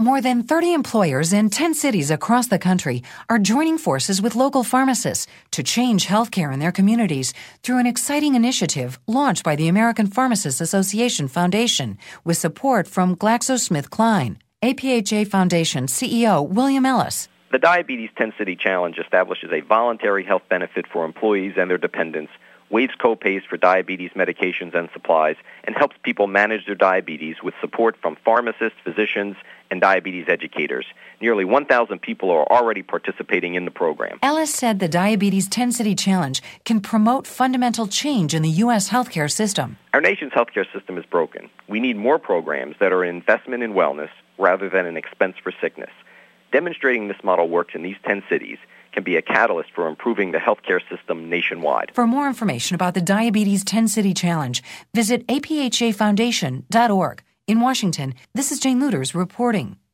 More than 30 employers in 10 cities across the country are joining forces with local pharmacists to change healthcare in their communities through an exciting initiative launched by the American Pharmacists Association Foundation with support from GlaxoSmithKline. APHA Foundation CEO William Ellis. The Diabetes 10-City Challenge establishes a voluntary health benefit for employees and their dependents, waives co-pays for diabetes medications and supplies, and helps people manage their diabetes with support from pharmacists, physicians, and diabetes educators. Nearly 1,000 people are already participating in the program. Ellis said the Diabetes 10-City Challenge can promote fundamental change in the U.S. healthcare system. Our nation's healthcare system is broken. We need more programs that are an investment in wellness rather than an expense for sickness. Demonstrating this model works in these 10 cities can be a catalyst for improving the healthcare system nationwide. For more information about the Diabetes 10-City Challenge, visit aphafoundation.org. In Washington, this is Jane Lueders reporting.